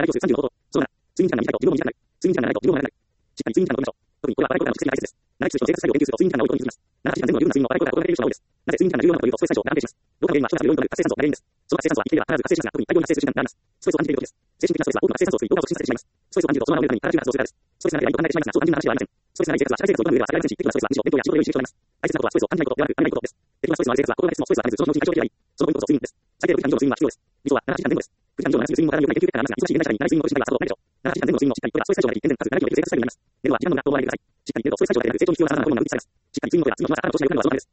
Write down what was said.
数30のこと。そうだな。睡眠時間が短いと自分も短くなる。睡眠時間が長いと自分も長くなる。しっかり睡眠時間の取りましょう。特にこれはバラコーダーの蓄積が大切です。長い通知の制作作業を研究すると睡眠時間が多いことに気づきます。7、8時間前後の十分な睡眠をバラコーダーが転がっている人が多いです。なぜ睡眠時間が重要なのかというと、ストレス対象が安定します。老化の原因は人が要因となる活性酸素が原因です。その活性酸素は生きていれば必ず活性しますが、特に大量の活性する時間があります。ストレスを感じていることです。精神的なストレスは多くの活性酸素を作り、老化を促進させてしまいます。ストレスを感じるとそのまま上に体中が発動するからです。ストレスがないと考えてしまいますが、そう感じる話ではありません。ストレスがない生活は社会生活を営む上では避けられませんし、適度なストレスは日常、勉強や仕事で良い刺激となります。大切なことはストレスを感じないことではなく、感じないことです。適度なストレスのある生活は心がけつもストレスを感じず、その気持ちに対応できればいい。そのポイントこそ睡眠です。最低6時間以上の睡眠は必要です。理想は7、8時間前後です。9時間以上の長すぎる睡眠も体に良くない研究結果がありますが、忙しい現代社会に内睡眠をとる心配はさほどないでしょう。7、8時間前後の睡眠をしっかりとればストレス対象がなり、健全かつ長生きをできる生活スタイルになります。寝るのは時間の無駄と思わないでください。しっかり寝るとストレス対象が出る成長に必要な3のホルモンが分泌されます。しっかり睡眠をとれば次の日の朝体の調子が良くなるのはそのためです。